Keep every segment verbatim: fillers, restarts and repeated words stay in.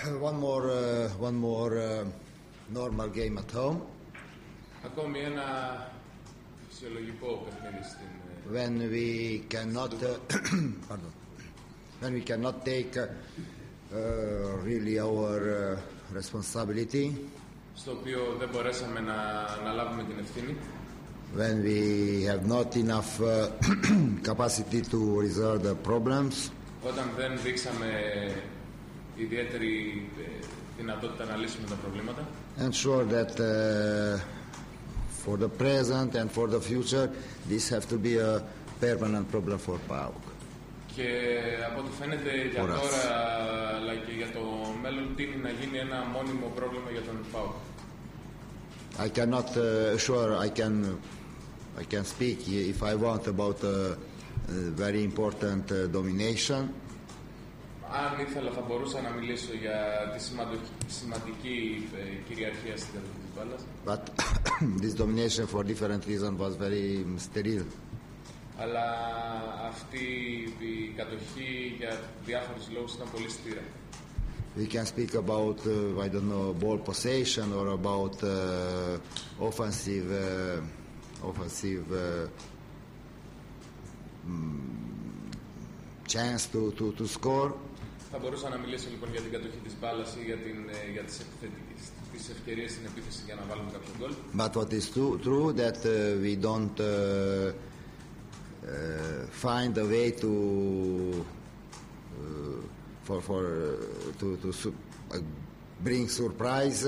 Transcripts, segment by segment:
one more, uh, one more uh, normal game at home. Ακόμη ένα φυσιολογικό παιχνίδι στην. When we cannot, uh, pardon, when we cannot take uh, uh, really our uh, responsibility. Στο οποίο δεν μπορέσαμε να αναλάβουμε την ευθύνη. When we have not enough uh, capacity to resolve the problems. Όταν δεν δείξαμε ιδιαίτερη δυνατότητα να λύσουμε τα προβλήματα. And sure that uh, for the present and for the future, this have to be a permanent problem for P A O K. Και από ό,τι φαίνεται για τώρα, αλλά και για το μέλλον, τείνει να γίνει ένα μόνιμο πρόβλημα για τον P A O K. I cannot, uh, sure, I can, I can speak if I want about a, a very important uh, domination. Αν ήθελα θα μπορούσα να μιλήσω για τη σημαντική ε, κυριαρχία στην κατοχή της μπάλας. But this domination for different reasons was very sterile. Αλλά αυτή η κατοχή για διάφορους λόγους ήταν πολύ στήρα. We can speak about, uh, I don't know, ball possession or about uh, offensive, uh, offensive uh, chance to, to, to score. Θα μπορούσα να μιλήσω λοιπόν για την κατοχή της μπάλας ή για, την, για τις, τις ευκαιρίες στην επίθεση για να βάλουμε κάποιο γκολ. But what is true, true that uh, we don't uh, uh, find a way to uh, for for uh, to to su- uh, bring surprise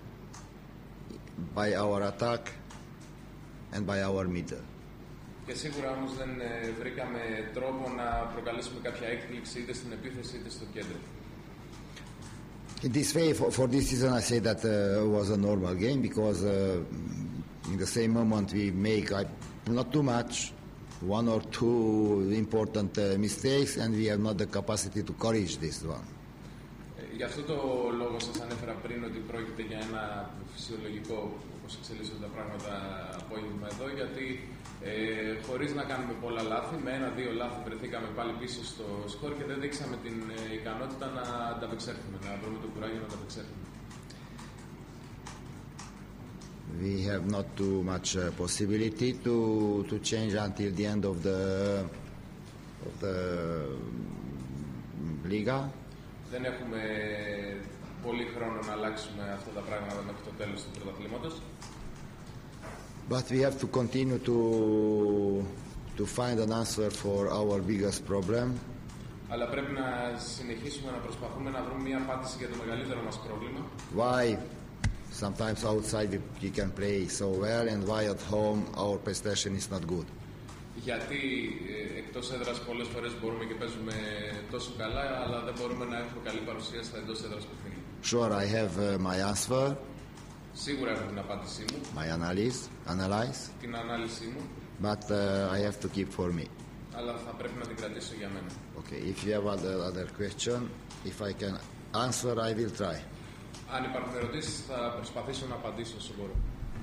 by our attack and by our middle. Και σίγουρα όμως δεν ε, βρήκαμε τρόπο να προκαλέσουμε κάποια έκπληξη είτε στην επίθεση είτε στο κέντρο. In this way, for, for this reason, I say that uh, it was a normal game because uh, in the same moment we make I, not too much, one or two important uh, mistakes, and we have not the capacity to correct this one. Ε, γι' αυτό το λόγο σας ανέφερα πριν ότι πρόκειται για ένα φυσιολογικό, όπως εξελίσσονται τα πράγματα απόγευμα εδώ, γιατί ε, χωρίς να κάνουμε πολλά λάθη, με ένα-δύο λάθη βρεθήκαμε πάλι πίσω στο σκορ και δεν δείξαμε την ε, ικανότητα να ανταπεξέλθουμε, να βρούμε το κουράγιο να ανταπεξέλθουμε. We have not too much uh, possibility to to change until the end of the of the Liga. Δεν έχουμε πολύ χρόνο να αλλάξουμε αυτά τα πράγματα μέχρι το τέλος του πρωταθλήματος. But we have to continue to to find an answer for our biggest problem. Αλλά πρέπει να συνεχίσουμε να προσπαθούμε να βρούμε μια απάντηση για το μεγαλύτερο μας πρόβλημα. Why sometimes outside we can play so well and why at home our prestation is not good? Γιατί ε, εκτός έδρας πολλές φορές μπορούμε και παίζουμε τόσο καλά, αλλά δεν μπορούμε να έχουμε καλή παρουσία στα εντός έδρας παιχνίδια. Sure, I have uh, my answer. Σίγουρα έχω την απάντησή μου. My analysis, analyze. Την ανάλυση μου. But uh, I have to keep for me. Αλλά θα πρέπει να την κρατήσω για μένα. Okay, if you have other other question, if I can answer, I will try. Αν υπάρχουν ερωτήσεις, θα προσπαθήσω να απαντήσω όσο μπορώ.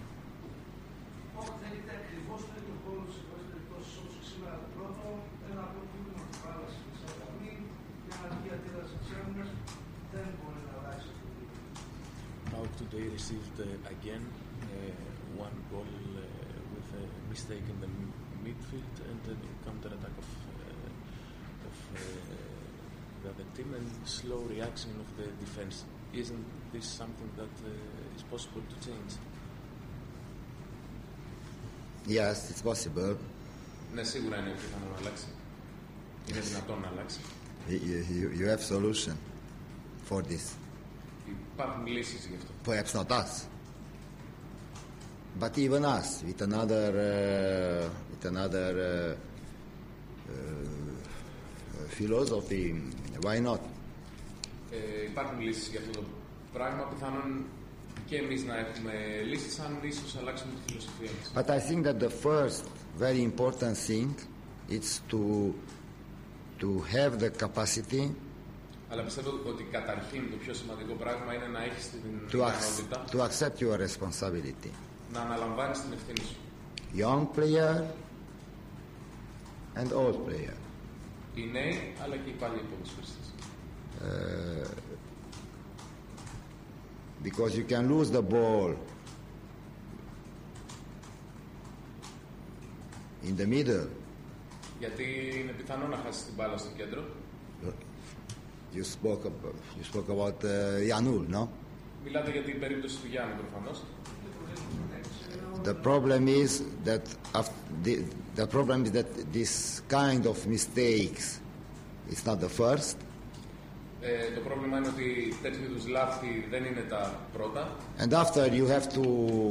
Θέλετε ακριβώς το ίδιο γκολ σε πολλές περιπτώσεις όπως και σήμερα το πρώτο, ένα από το βήμα του Πάλας στη Σαββανή, μια αρχή αντίδραση της άμυνας, δεν μπορεί να αλλάξει αυτό το βήμα. P A O K today received uh, again uh, one goal uh, with a mistake in the midfield and a counter attack of, uh, of uh, the other team and slow reaction of the defense. Isn't this something that uh, is possible to change? Yes, it's possible. Ναι, σίγουρα είναι πιθανό να αλλάξει. Είναι δυνατόν να αλλάξει. You, you, you have solution for this. Υπάρχουν λύσεις γι' αυτό. Perhaps not us, but even us with another uh, with another uh, uh, philosophy. Why not? Ε, υπάρχουν λύσεις για αυτό το πράγμα. Πιθανόν και εμείς να έχουμε λύσεις αν ίσως αλλάξουμε τη φιλοσοφία μας. But I think that the first very important thing is to to have the capacity. Αλλά πιστεύω ότι καταρχήν το πιο σημαντικό πράγμα είναι να έχεις την to, ικανότητα ac- to accept your responsibility. Να αναλαμβάνεις την ευθύνη σου. Young player and old player. Οι νέοι αλλά και οι παλιοί ποδοσφαιριστές. Uh, because you can lose the ball in the middle. Γιατί είναι πιθανό να χάσει την μπάλα στο κέντρο. You spoke about, you spoke about uh, Yanul, no? Μιλάτε για την περίπτωση του Γιάννη προφανώς. The problem is that af- the, the problem is that this kind of mistakes is not the first, Ε, το πρόβλημα είναι ότι τέτοιου είδους λάθη δεν είναι τα πρώτα. and after you have to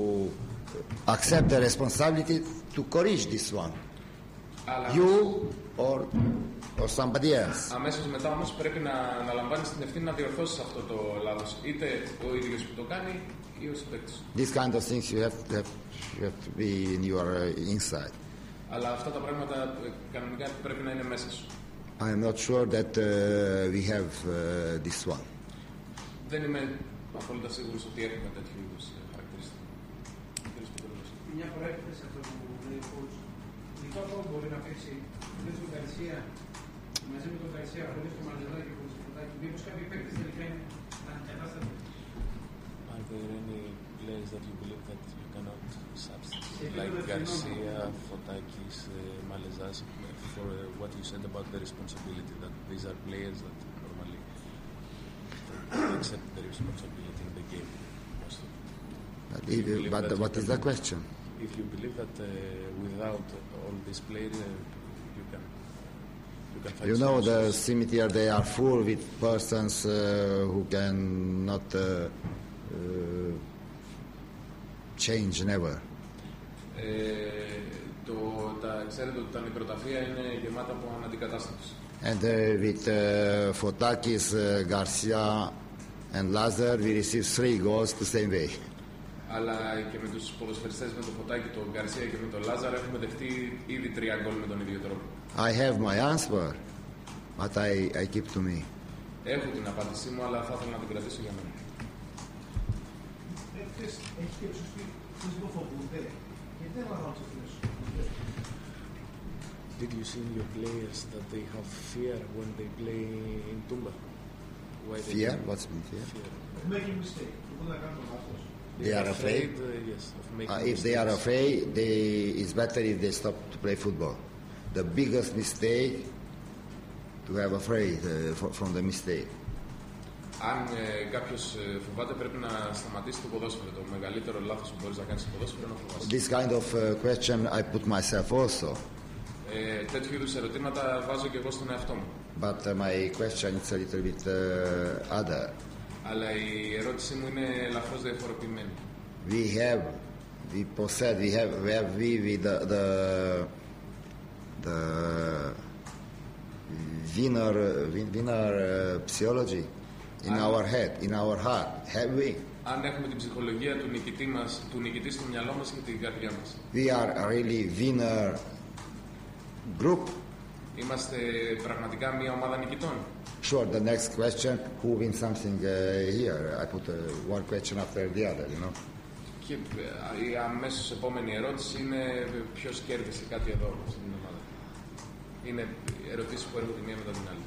accept the responsibility to correct this one, Αλλά you or or somebody else. αμέσως μετά όμως πρέπει να αναλαμβάνεις την ευθύνη να διορθώσεις αυτό το λάθος. Είτε ο ίδιος που το κάνει ή ο συμπαίκτης. These kind of things you have to have, you have to be in your uh, inside. Αλλά αυτά τα πράγματα ε, κανονικά πρέπει να είναι μέσα σου. I am not sure that uh, we have uh, this one. Δεν είμαι απόλυτα σίγουρος ότι έχουμε τέτοιου είδους ε, χαρακτηριστικά. Κύριος Πετρούλος. Μια προέκθεση αυτό που λέει ο coach. Ποιο ρόλο μπορεί να παίξει χωρίς τον Γκαρσία, μαζί με τον Γκαρσία, χωρίς τον Μαλεζάκη και χωρίς τον Φωτάκη? Μήπως κάποιοι παίκτες τελικά είναι ανακατάστατοι? Are there any players that you believe that you cannot substitute, like Garcia, Fotakis, uh, Malezas, for uh, what you said about the responsibility, that these are players that normally accept the responsibility in the game most of the time. But, You if, believe but that what you is can- the question? If you believe that uh, without all these players uh, you can you can find You know, the solutions. cemetery, they are full with persons uh, who cannot uh, uh, change never. Ε, το, τα, ξέρετε ότι τα νεκροταφεία είναι γεμάτα από αναντικατάστατους. And uh, with uh, Fotakis, uh, Garcia and Lazar, we received three goals the same way. Αλλά και με τους ποδοσφαιριστές, με τον Φωτάκη, τον Γκαρσία και με τον Λάζαρο έχουμε δεχτεί ήδη τρία γκολ με τον ίδιο τρόπο. I have my answer, but I, I keep to me. Έχω την απάντησή μου, αλλά θα ήθελα να την κρατήσω για μένα. Έχεις και σωστή φυσικό φοβούνται. Γιατί δεν λάβαν τους φίλους σου? Did you see in your players that they have fear when they play in Tumba? Why they Fear? do- What's mean fear? Fear. Making mistake. Μπορούν να κάνουν λάθος. They are afraid? uh, yes, of making Uh, if they are mistakes. afraid, they, it's better if they stop to play football. The biggest mistake to have afraid uh, fro- from the mistake. Αν ε, κάποιος ε, φοβάται, πρέπει να σταματήσει το ποδόσφαιρο. Το μεγαλύτερο λάθος που μπορείς να κάνεις στο ποδόσφαιρο είναι να φοβάσαι. This kind of uh, question I put myself also, Ε, τέτοιου είδους ερωτήματα βάζω και εγώ στον εαυτό μου. but uh, my question is a little bit uh, other. Αλλά η ερώτησή μου είναι ελαφρώς διαφοροποιημένη. We have, we possess, we have, we have we with the the, the winner win- winner uh, psychology in I- our head, in our heart. Have we? Αν έχουμε την ψυχολογία του νικητή, μας, του νικητή στο μυαλό μας και την καρδιά μας. We are a really winner group. Είμαστε πραγματικά μια ομάδα νικητών. Sure. The next question: who wins something uh, here? I put uh, one question after the other. You know. Και ε, η αμέσως επόμενη ερώτηση είναι ποιος κέρδισε κάτι εδώ στην ομάδα. Είναι ερωτήσεις που έρχονται μία μετά την άλλη.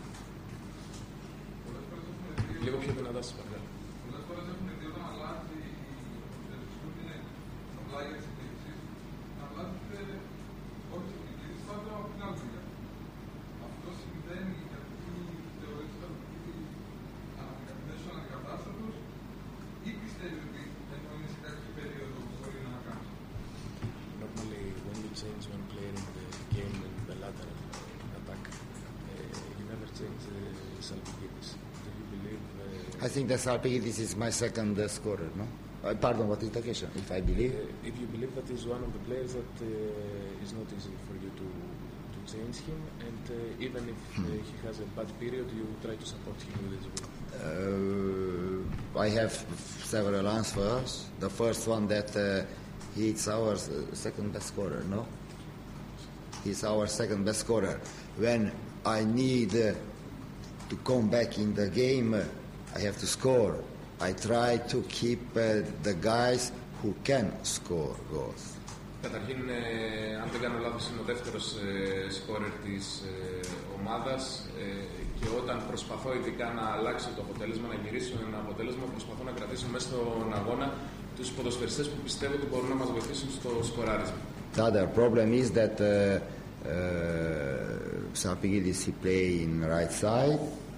Λίγο πιο δυνατά σας παρακαλώ. Πολλές φορές έχουν δει όταν αλλάζει η τελεσκούπη είναι απλά για τις εκδικήσεις, αλλάζεται όχι στην εκδίκηση, πάντα από την άλλη δουλειά. Αυτό συμβαίνει γιατί θεωρείται ότι ανακατεύσουν ανακατάστατος ή πιστεύει ότι ενώ είναι σε κάποια περίοδο που μπορεί να κάνει. Normally, when you change one player in the game in the lateral attack, uh, you never change uh, Salpigidis. Do you believe? Uh, I think that Sarpigidis is my second uh, scorer. No. Uh, pardon. What is the question? If I believe. uh, if you believe that he's one of the players that uh, is not easy for you to to change him, and uh, even if uh, he has a bad period, you try to support him with his win. Uh, I have several answers. The first one that uh, he's our uh, second best scorer. No, he's our second best scorer. When I need uh, to come back in the game, uh, I have to score. I try to keep uh, the guys who can score goals. Καταρχήν, ε, αν δεν κάνω λάθος, είναι ο δεύτερος ε, σκόρερ της ε, ομάδας ε, Και όταν προσπαθώ ειδικά να αλλάξω το αποτέλεσμα, να γυρίσω ένα αποτέλεσμα, προσπαθώ να κρατήσω μέσα στον αγώνα τους ποδοσφαιριστές που πιστεύω ότι μπορούν να μας βοηθήσουν στο σκοράρισμα. The other problem is that uh, uh, Sarpigidis he play in right side.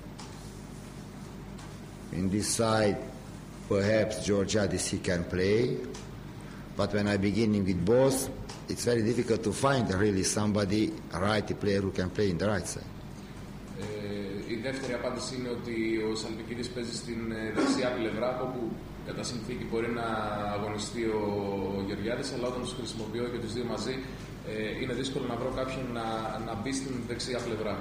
In this side, perhaps Georgiadis he can play, but when I beginning with both, it's very difficult to find really somebody, a right player who can play in the right side. Ε, η δεύτερη απάντηση είναι ότι ο Σαλπικίδης παίζει στην δεξιά πλευρά, από όπου κατά συνθήκη μπορεί να αγωνιστεί ο Γεωργιάδης, αλλά όταν τους χρησιμοποιώ και τους δύο μαζί, ε, είναι δύσκολο να βρω κάποιον να, να μπει στην δεξιά πλευρά.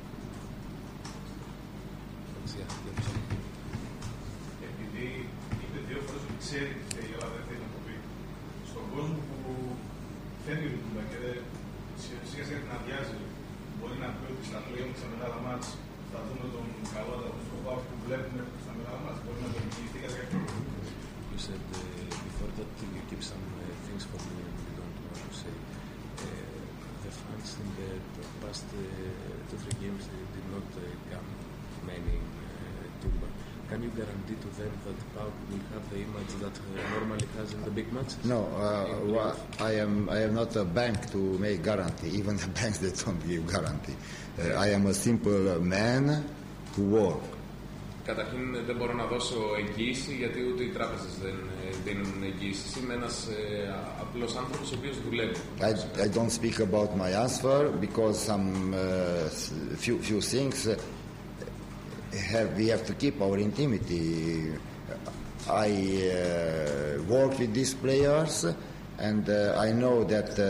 Επειδή είπε δύο φορές ότι ξέρει τι θέλει, αλλά δεν θέλει να το πει. Στον κόσμο που φέρνει ρούτουλα και σιγά σιγά την αδειάζει, μπορεί να πει ότι στα πλέον στα μεγάλα μάτς θα δούμε τον καλότατο στο πάω που βλέπουμε στα μεγάλα μάτς. Μπορεί να τον κινηθεί κατά κάποιο τρόπο. You said uh, before that you keep some uh, things for me and you don't want to say. Uh, the fans in the past uh, two, three games they did not uh, come many uh, Tumba. Can you guarantee to them that Pauk will have the image that uh, normally has in the big matches? No, uh, well, I am I am not a bank to make guarantee. Even the banks they don't give guarantee. Uh, I am a simple man who work. Καταρχήν δεν μπορώ να δώσω εγγύηση, γιατί ούτε οι τράπεζες δεν δίνουν εγγύηση. Είμαι ένας ε, απλός άνθρωπος ο οποίος δουλεύει. I, I don't speak about my answer because some uh, few few things uh, have we have to keep our intimity. I uh, work with these players, and uh, I know that uh,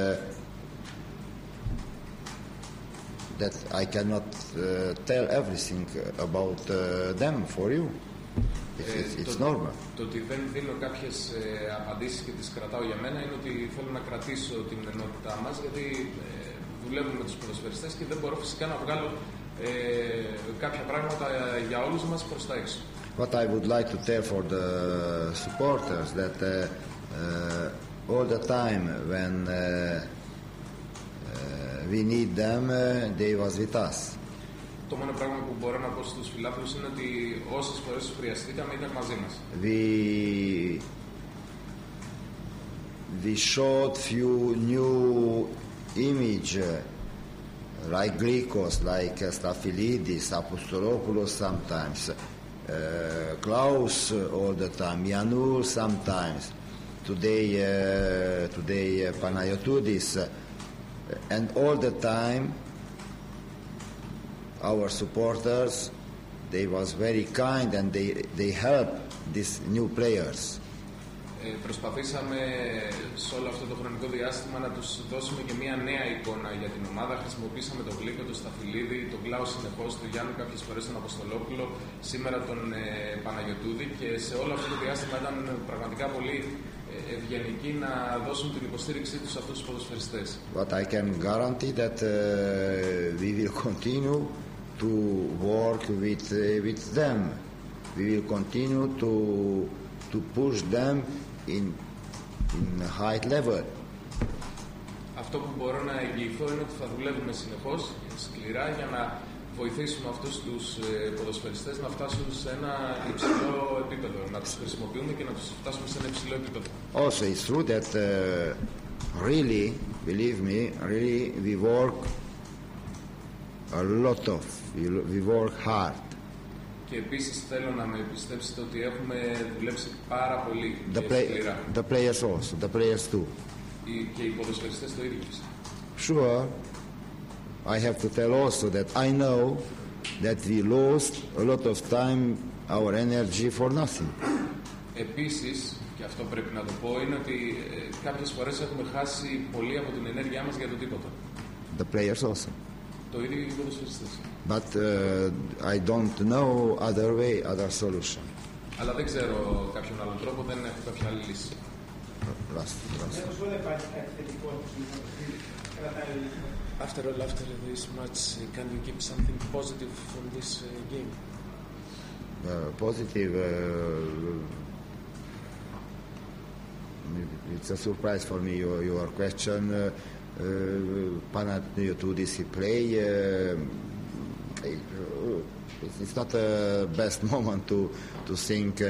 that I cannot uh, tell everything about uh, them for you. It's, it's, it's το, normal. Το ότι δεν δίνω κάποιες ε, απαντήσεις και τις κρατάω για μένα είναι ότι θέλω να κρατήσω την ενότητά μας, γιατί ε, δουλεύουμε με τους ποδοσφαιριστές και δεν μπορώ φυσικά να βγάλω ε, κάποια πράγματα για όλους μας προς τα έξω. What I would like to tell for the supporters that uh, uh, all the time when uh, we need them, uh, they was with us. Το μόνο πράγμα που μπορώ να πω στους φιλάθλους είναι ότι όσες φορές τους χρειαστήκαμε ήταν μαζί μας. We we showed few new image uh, like Glikos, like uh, Stafilidis, Apostolopoulos sometimes, uh, Klaus all the time, Yanul sometimes. Today, uh, today uh, Panayotoudis. Uh, And all the time, our supporters, they was very kind and they they help these new players. Ε, προσπαθήσαμε σε όλο αυτό το χρονικό διάστημα να τους δώσουμε και μια νέα εικόνα για την ομάδα. Χρησιμοποίησαμε τον Γλίκο, τον Σταφυλίδη, τον Κλάου συνεχώς, τον Γιάννη κάποιες φορές, τον Αποστολόπουλο, σήμερα τον ε, Παναγιωτούδη, και σε όλο αυτό το διάστημα ήταν πραγματικά πολύ ευγενικοί να δώσουν την υποστήριξή τους σε αυτούς τους ποδοσφαιριστές. But I can guarantee that uh, we will continue to work with uh, with them. We will continue to to push them in in high level. Αυτό που μπορώ να εγγυηθώ είναι ότι θα δουλεύουμε συνεχώς σκληρά για να βοηθήσουμε αυτούς τους ε, ποδοσφαιριστές να φτάσουν σε ένα υψηλό επίπεδο, να τους χρησιμοποιούμε και να τους φτάσουμε σε ένα υψηλό επίπεδο. Also, it's true that uh, really, believe me, really we work a lot of, we, we work hard. Και επίσης θέλω να με πιστέψετε ότι έχουμε δουλέψει πάρα πολύ The, και play, σκληρά. the players also, the players too. Οι, και οι ποδοσφαιριστές το ίδιο. Sure, I have to tell also that I know that we lost a lot of time, our energy for nothing. Επίσης, και αυτό πρέπει να το πω, είναι ότι ε, κάποιες φορές έχουμε χάσει πολύ από την ενέργειά μας για το τίποτα. The players also. Το ίδιο και οι ποδοσφαιριστές. But uh, I don't know other way, other solution. Αλλά δεν ξέρω κάποιον άλλον τρόπο, δεν έχω κάποια άλλη λύση. Last, last. After all, after this match, uh, can you keep something positive from this uh, game? Uh, positive. Uh, it's a surprise for me your, your question. Uh, uh, Panayotoudis he play. Uh, uh, it's, it's not the best moment to to think uh,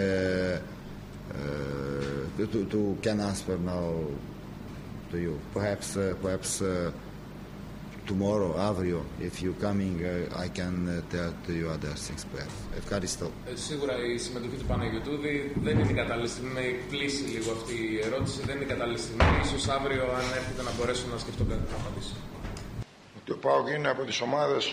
uh, to, to can answer now to you. Perhaps uh, perhaps uh, tomorrow, αύριο, if you coming, uh, I can uh, tell to you other things. Perhaps. Ευχαριστώ. Ε, σίγουρα η συμμετοχή του Παναγιωτούδη δεν είναι η κατάλληλη στιγμή. Με εκπλήσει λίγο αυτή η ερώτηση. Δεν είναι η κατάλληλη στιγμή. Ίσως αύριο, αν έρχεται, να μπορέσω να σκεφτώ κάτι να απαντήσω. Το ΠΑΟΚ είναι από τις ομάδες,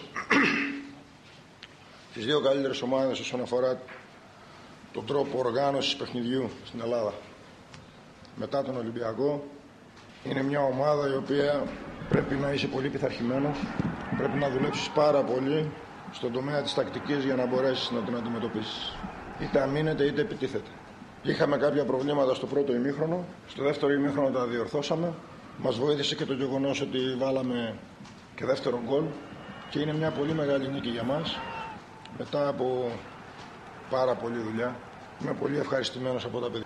τις δύο καλύτερες ομάδες όσον αφορά τον τρόπο οργάνωσης παιχνιδιού στην Ελλάδα. Μετά τον Ολυμπιακό, είναι μια ομάδα η οποία πρέπει να είσαι πολύ πειθαρχημένος, πρέπει να δουλέψεις πάρα πολύ στον τομέα της τακτικής για να μπορέσεις να την αντιμετωπίσεις. Είτε αμήνεται είτε επιτίθεται. Είχαμε κάποια προβλήματα στο πρώτο ημίχρονο, στο δεύτερο ημίχρονο τα διορθώσαμε. Μας βοήθησε και το γεγονός ότι βάλαμε και δεύτερο γκολ και είναι μια πολύ μεγάλη νίκη για μας μετά από πάρα πολλή δουλειά. Είμαι πολύ ευχαριστημένος από τα παιδιά.